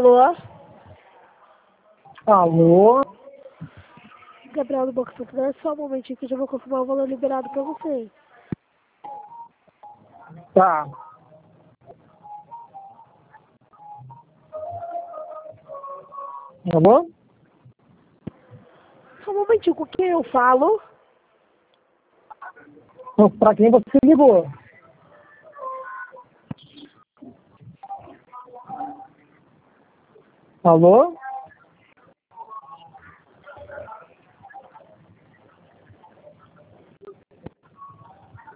Alô? Alô? Gabriel do Boca Santander, só um momentinho que eu já vou confirmar o valor liberado pra você. Tá. Alô? Só um momentinho, com quem eu falo? Pra quem você ligou? Alô?